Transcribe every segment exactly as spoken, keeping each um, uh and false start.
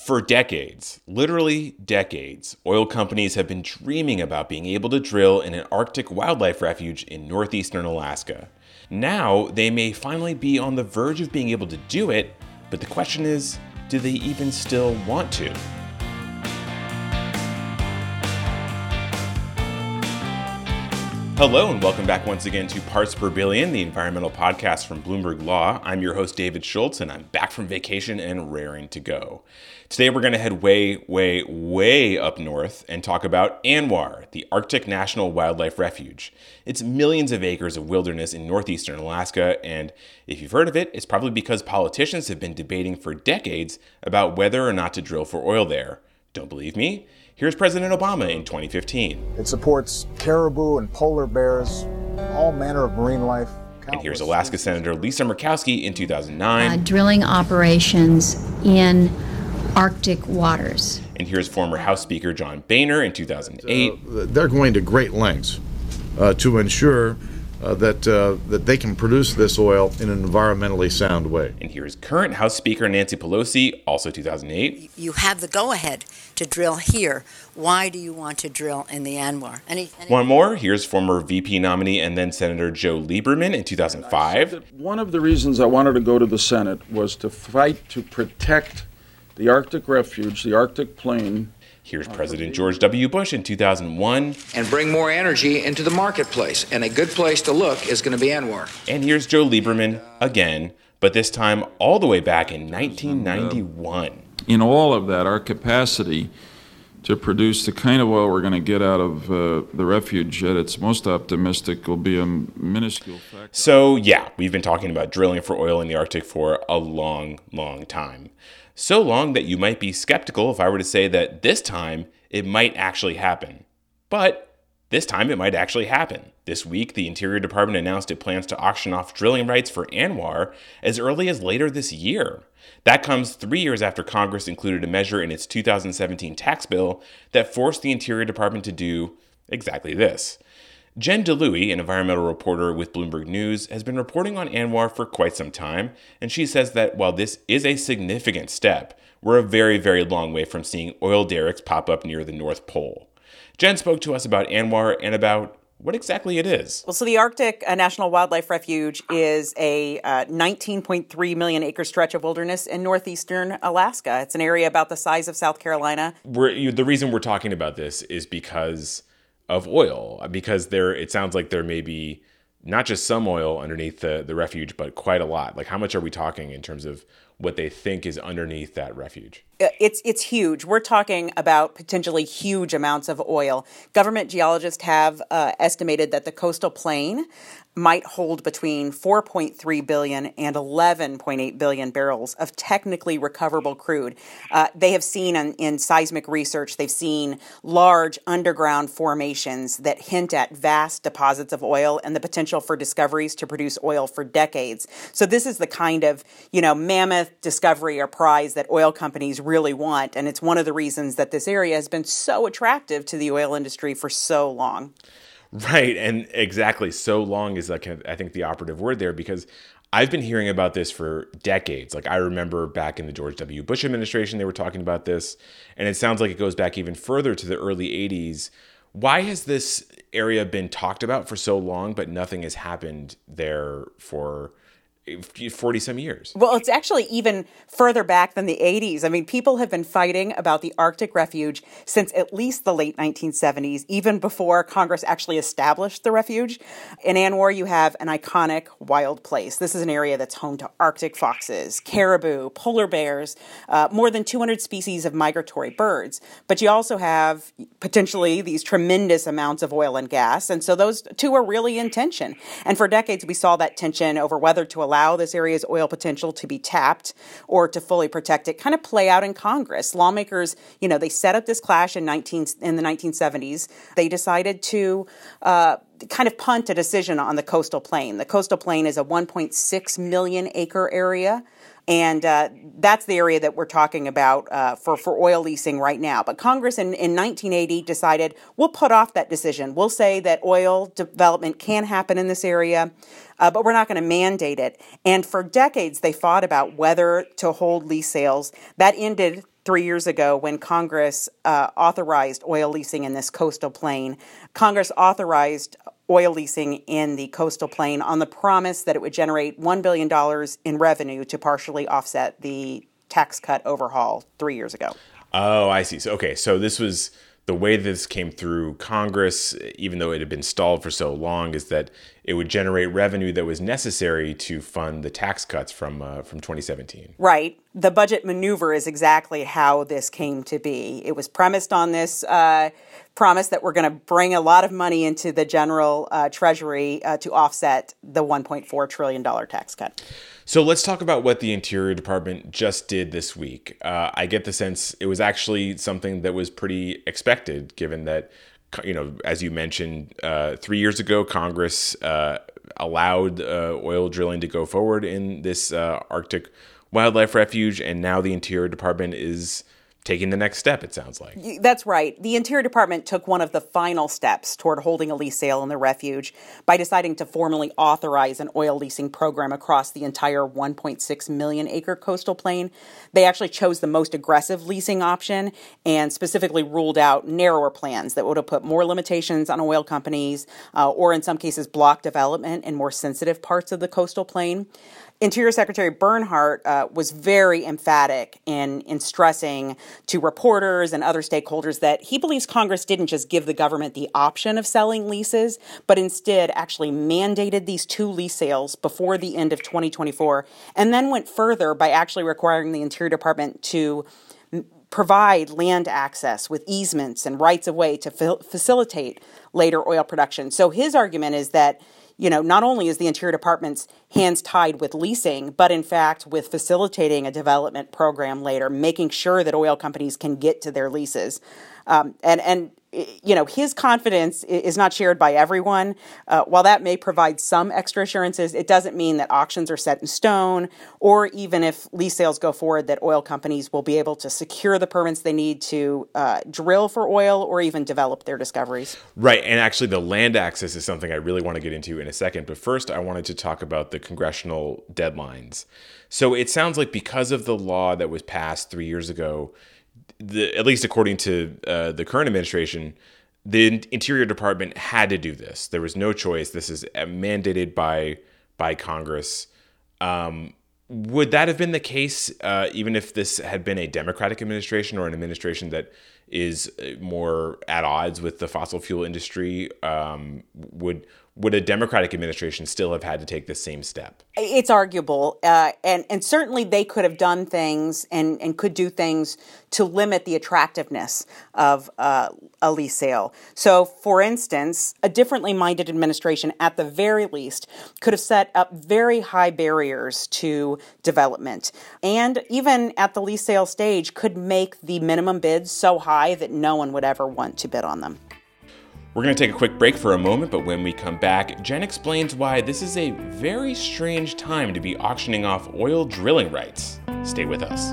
For decades, literally decades, oil companies have been dreaming about being able to drill in an Arctic wildlife refuge in northeastern Alaska. Now, they may finally be on the verge of being able to do it, but the question is, do they even still want to? Hello and welcome back once again to Parts Per Billion, the environmental podcast from Bloomberg Law. I'm your host, David Schultz, and I'm back from vacation and raring to go. Today we're going to head way, way, way up north and talk about ANWR, the Arctic National Wildlife Refuge. It's millions of acres of wilderness in northeastern Alaska, and if you've heard of it, it's probably because politicians have been debating for decades about whether or not to drill for oil there. Don't believe me? Here's President Obama in twenty fifteen. It supports caribou and polar bears, all manner of marine life. And here's Alaska Senator Lisa Murkowski in two thousand nine. Uh, drilling operations in Arctic waters. And here's former House Speaker John Boehner in two thousand eight. Uh, they're going to great lengths uh, to ensure uh, that uh, that they can produce this oil in an environmentally sound way. And here's current House Speaker Nancy Pelosi, also two thousand eight. You have the go-ahead to drill here. Why do you want to drill in the ANWR? Any, any- One more. Here's former V P nominee and then Senator Joe Lieberman in two thousand five. One of the reasons I wanted to go to the Senate was to fight to protect the Arctic refuge, the Arctic plain. Here's President George W. Bush in two thousand one. And bring more energy into the marketplace. And a good place to look is going to be ANWR. And here's Joe Lieberman again, but this time all the way back in nineteen ninety-one. In all of that, our capacity to produce the kind of oil we're going to get out of uh, the refuge at its most optimistic will be a minuscule factor. So yeah, we've been talking about drilling for oil in the Arctic for a long, long time. So long that you might be skeptical if I were to say that this time it might actually happen. But this time it might actually happen. This week, the Interior Department announced it plans to auction off drilling rights for ANWR as early as later this year. That comes three years after Congress included a measure in its two thousand seventeen tax bill that forced the Interior Department to do exactly this. Jen DeLuey, an environmental reporter with Bloomberg News, has been reporting on ANWR for quite some time, and she says that while this is a significant step, we're a very, very long way from seeing oil derricks pop up near the North Pole. Jen spoke to us about ANWR and about what exactly it is. Well, so the Arctic uh, National Wildlife Refuge is a uh, nineteen point three million acre stretch of wilderness in northeastern Alaska. It's an area about the size of South Carolina. We're, you, the reason we're talking about this is because of oil, because there it sounds like there may be not just some oil underneath the, the refuge, but quite a lot. Like, how much are we talking in terms of what they think is underneath that refuge? It's it's huge. We're talking about potentially huge amounts of oil. Government geologists have uh, estimated that the coastal plain might hold between four point three billion and eleven point eight billion barrels of technically recoverable crude. Uh, they have seen in, in seismic research, they've seen large underground formations that hint at vast deposits of oil and the potential for discoveries to produce oil for decades. So this is the kind of, you know, mammoth discovery or prize that oil companies really want. And it's one of the reasons that this area has been so attractive to the oil industry for so long. Right. And exactly. So long is like, I think the operative word there, because I've been hearing about this for decades. Like, I remember back in the George W. Bush administration, they were talking about this. And it sounds like it goes back even further to the early eighties. Why has this area been talked about for so long, but nothing has happened there for forty some years? Well, it's actually even further back than the eighties. I mean, people have been fighting about the Arctic refuge since at least the late nineteen seventies, even before Congress actually established the refuge. In ANWR, you have an iconic wild place. This is an area that's home to Arctic foxes, caribou, polar bears, uh, more than two hundred species of migratory birds. But you also have potentially these tremendous amounts of oil and gas. And so those two are really in tension. And for decades, we saw that tension over whether to allow this area's oil potential to be tapped or to fully protect it kind of play out in Congress. Lawmakers, you know, they set up this clash in nineteen in the nineteen seventies. They decided to uh, kind of punt a decision on the coastal plain. The coastal plain is a one point six million acre area. And uh, that's the area that we're talking about uh, for, for oil leasing right now. But Congress in, in nineteen eighty decided we'll put off that decision. We'll say that oil development can happen in this area, uh, but we're not going to mandate it. And for decades, they fought about whether to hold lease sales. That ended three years ago when Congress uh, authorized oil leasing in this coastal plain. Congress authorized oil leasing in the coastal plain on the promise that it would generate one billion dollars in revenue to partially offset the tax cut overhaul three years ago. Oh, I see. So, okay, so this was the way this came through Congress, even though it had been stalled for so long, is that it would generate revenue that was necessary to fund the tax cuts from uh, from twenty seventeen. Right. The budget maneuver is exactly how this came to be. It was premised on this uh, promise that we're going to bring a lot of money into the general uh, treasury uh, to offset the one point four trillion dollars tax cut. So let's talk about what the Interior Department just did this week. Uh, I get the sense it was actually something that was pretty expected, given that, you know, as you mentioned, uh, three years ago, Congress uh, allowed uh, oil drilling to go forward in this uh, Arctic wildlife refuge, and now the Interior Department is taking the next step, it sounds like. That's right. The Interior Department took one of the final steps toward holding a lease sale in the refuge by deciding to formally authorize an oil leasing program across the entire one point six million acre coastal plain. They actually chose the most aggressive leasing option and specifically ruled out narrower plans that would have put more limitations on oil companies uh, or in some cases block development in more sensitive parts of the coastal plain. Interior Secretary Bernhardt uh, was very emphatic in, in stressing to reporters and other stakeholders that he believes Congress didn't just give the government the option of selling leases, but instead actually mandated these two lease sales before the end of twenty twenty-four, and then went further by actually requiring the Interior Department to m- provide land access with easements and rights of way to fa- facilitate later oil production. So his argument is that, you know, not only is the Interior Department's hands tied with leasing, but in fact with facilitating a development program later, making sure that oil companies can get to their leases. Um, and, and, you know, his confidence is not shared by everyone. Uh, while that may provide some extra assurances, it doesn't mean that auctions are set in stone, or even if lease sales go forward, that oil companies will be able to secure the permits they need to uh, drill for oil or even develop their discoveries. Right. And actually, the land access is something I really want to get into in a second. But first, I wanted to talk about the congressional deadlines. So it sounds like because of the law that was passed three years ago, The, at least according to uh, the current administration, the Interior Department had to do this. There was no choice. This is mandated by by Congress. Um, would that have been the case uh, even if this had been a Democratic administration or an administration that is more at odds with the fossil fuel industry? Um, would would a Democratic administration still have had to take the same step? It's arguable. Uh, and, and certainly they could have done things and, and could do things to limit the attractiveness of uh, a lease sale. So, for instance, a differently minded administration, at the very least, could have set up very high barriers to development. And even at the lease sale stage, could make the minimum bids so high that no one would ever want to bid on them. We're going to take a quick break for a moment, but when we come back, Jen explains why this is a very strange time to be auctioning off oil drilling rights. Stay with us.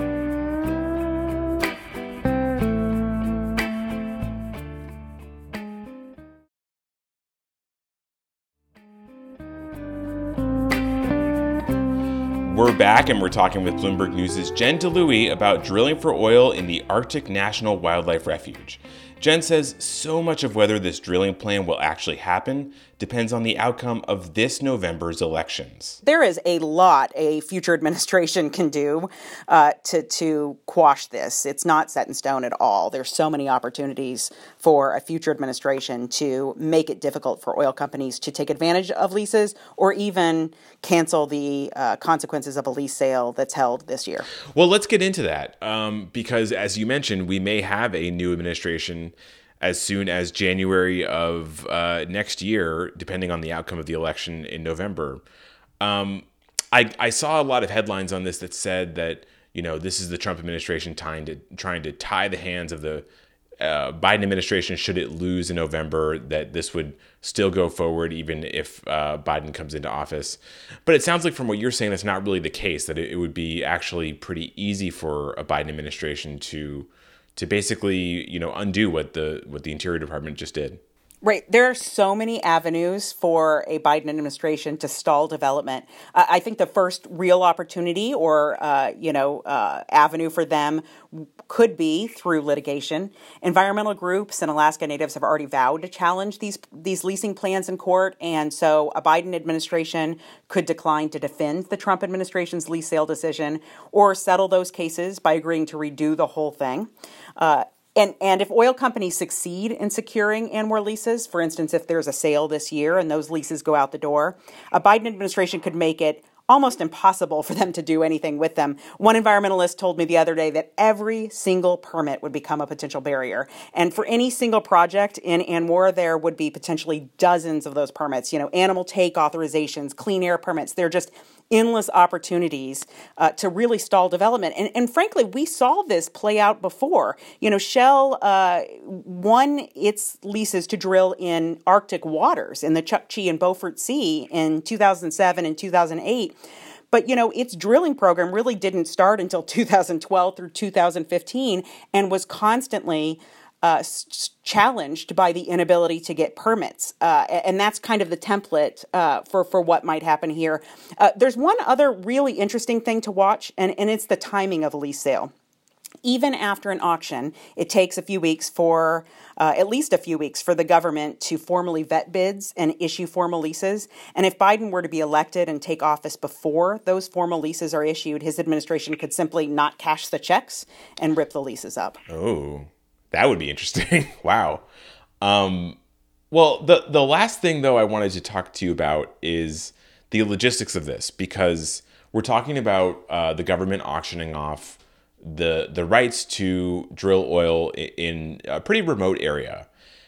We're back and we're talking with Bloomberg News' Jen DeLuey about drilling for oil in the Arctic National Wildlife Refuge. Jen says so much of whether this drilling plan will actually happen depends on the outcome of this November's elections. There is a lot a future administration can do uh, to, to quash this. It's not set in stone at all. There's so many opportunities for a future administration to make it difficult for oil companies to take advantage of leases or even cancel the uh, consequences of a lease sale that's held this year. Well, let's get into that um, because, as you mentioned, we may have a new administration as soon as January of uh, next year, depending on the outcome of the election in November. Um, I, I saw a lot of headlines on this that said that, you know, this is the Trump administration trying to trying to tie the hands of the uh, Biden administration should it lose in November, that this would still go forward even if uh, Biden comes into office. But it sounds like from what you're saying, that's not really the case, that it, it would be actually pretty easy for a Biden administration to to basically, you know, undo what the what the Interior Department just did. Right. There are so many avenues for a Biden administration to stall development. Uh, I think the first real opportunity or, uh, you know, uh, avenue for them could be through litigation. Environmental groups and Alaska Natives have already vowed to challenge these these leasing plans in court. And so a Biden administration could decline to defend the Trump administration's lease sale decision or settle those cases by agreeing to redo the whole thing. Uh, And and if oil companies succeed in securing ANWR leases, for instance, if there's a sale this year and those leases go out the door, a Biden administration could make it almost impossible for them to do anything with them. One environmentalist told me the other day that every single permit would become a potential barrier. And for any single project in ANWR, there would be potentially dozens of those permits, you know, animal take authorizations, clean air permits. They're just endless opportunities uh, to really stall development. And, and frankly, we saw this play out before. You know, Shell uh, won its leases to drill in Arctic waters in the Chukchi and Beaufort Sea in two thousand seven and two thousand eight. But, you know, its drilling program really didn't start until two thousand twelve through two thousand fifteen and was constantly Uh, s- challenged by the inability to get permits. Uh, and that's kind of the template uh, for, for what might happen here. Uh, there's one other really interesting thing to watch, and, and it's the timing of a lease sale. Even after an auction, it takes a few weeks for, uh, at least a few weeks, for the government to formally vet bids and issue formal leases. And if Biden were to be elected and take office before those formal leases are issued, his administration could simply not cash the checks and rip the leases up. Oh. That would be interesting. Wow. Um, well, the the last thing, though, I wanted to talk to you about is the logistics of this, because we're talking about uh, the government auctioning off the the rights to drill oil in a pretty remote area.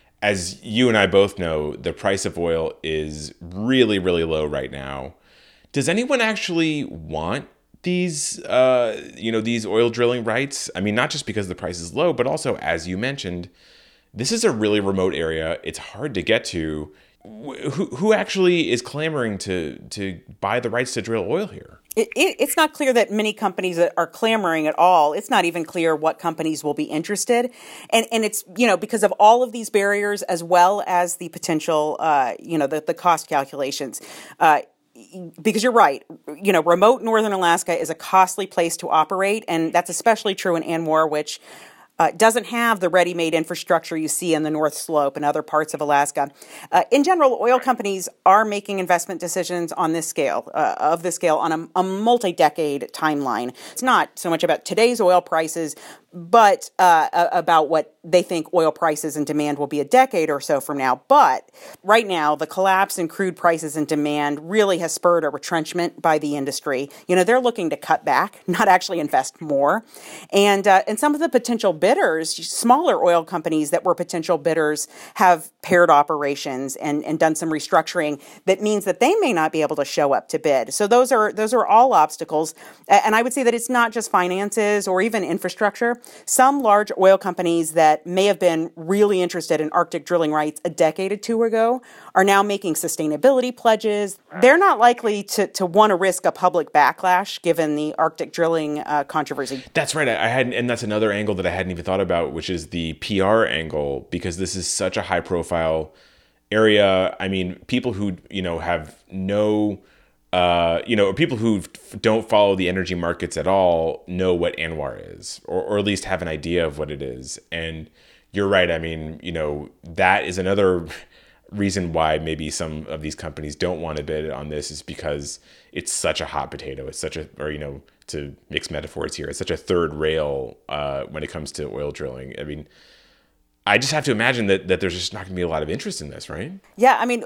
As you and I both know, the price of oil is really, really low right now. Does anyone actually want these, uh, you know, these oil drilling rights? I mean, not just because the price is low, but also, as you mentioned, this is a really remote area. It's hard to get to. Who, who actually is clamoring to to buy the rights to drill oil here? It, it, it's not clear that many companies are clamoring at all. It's not even clear what companies will be interested. And and it's, you know, because of all of these barriers, as well as the potential, uh, you know, the, the cost calculations. Uh, Because you're right, you know, remote northern Alaska is a costly place to operate, and that's especially true in ANWR, which uh, doesn't have the ready-made infrastructure you see in the North Slope and other parts of Alaska. Uh, in general, oil companies are making investment decisions on this scale, uh, of this scale, on a, a multi-decade timeline. It's not so much about today's oil prices, but uh, about what they think oil prices and demand will be a decade or so from now. But right now, the collapse in crude prices and demand really has spurred a retrenchment by the industry. You know, they're looking to cut back, not actually invest more. And uh, and some of the potential bidders, smaller oil companies that were potential bidders, have paired operations and, and done some restructuring that means that they may not be able to show up to bid. So those are those are all obstacles. And I would say that it's not just finances or even infrastructure. Some large oil companies that may have been really interested in Arctic drilling rights a decade or two ago are now making sustainability pledges. They're not likely to, to want to risk a public backlash given the Arctic drilling uh, controversy. That's right. I hadn't, and that's another angle that I hadn't even thought about, which is the P R angle, because this is such a high profile area. I mean, people who, you know, have no Uh, you know, people who don't follow the energy markets at all know what ANWR is, or, or at least have an idea of what it is. And you're right. I mean, you know, that is another reason why maybe some of these companies don't want to bid on this, is because it's such a hot potato. It's such a, or, you know, to mix metaphors here, it's such a third rail uh, when it comes to oil drilling. I mean, I just have to imagine that, that there's just not going to be a lot of interest in this, right? Yeah, I mean,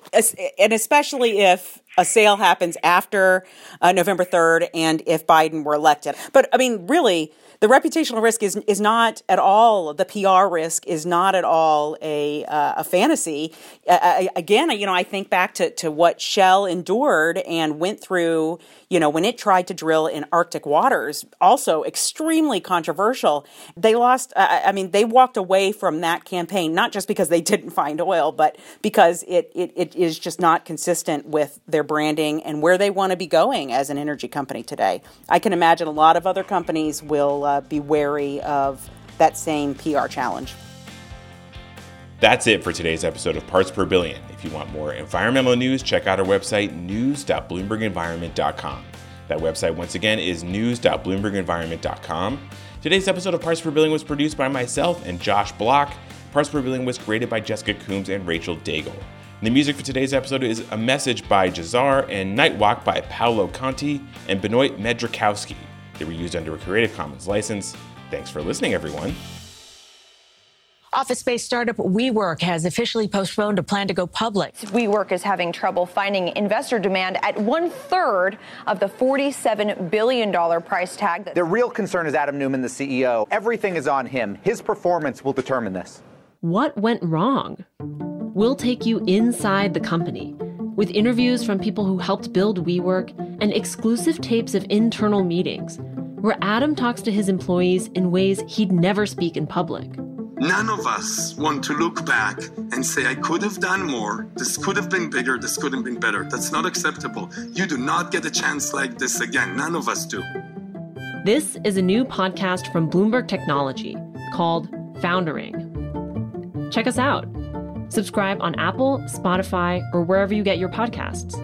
and especially if a sale happens after uh, November third and if Biden were elected. But, I mean, really, the reputational risk is is not at all, the P R risk is not at all a uh, a fantasy. Uh, again, you know, I think back to, to what Shell endured and went through, you know, when it tried to drill in Arctic waters, also extremely controversial. They lost, uh, I mean, they walked away from that campaign, not just because they didn't find oil, but because it, it, it is just not consistent with their branding and where they want to be going as an energy company today. I can imagine a lot of other companies will uh, be wary of that same P R challenge. That's it for today's episode of Parts Per Billion. If you want more environmental news, check out our website, news dot bloomberg environment dot com. That website, once again, is news dot bloomberg environment dot com. Today's episode of Parts Per Billion was produced by myself and Josh Block. Parts Per Billion was created by Jessica Coombs and Rachel Daigle. And the music for today's episode is A Message by Jazar and Nightwalk by Paolo Conti and Benoit Medrikowski. They were used under a Creative Commons license. Thanks for listening, everyone. Office space startup WeWork has officially postponed a plan to go public. WeWork is having trouble finding investor demand at one third of the forty-seven billion dollars price tag. Their real concern is Adam Neumann, the C E O. Everything is on him. His performance will determine this. What went wrong? We'll take you inside the company with interviews from people who helped build WeWork and exclusive tapes of internal meetings where Adam talks to his employees in ways he'd never speak in public. None of us want to look back and say, I could have done more. This could have been bigger. This could have been better. That's not acceptable. You do not get a chance like this again. None of us do. This is a new podcast from Bloomberg Technology called Foundering. Check us out. Subscribe on Apple, Spotify, or wherever you get your podcasts.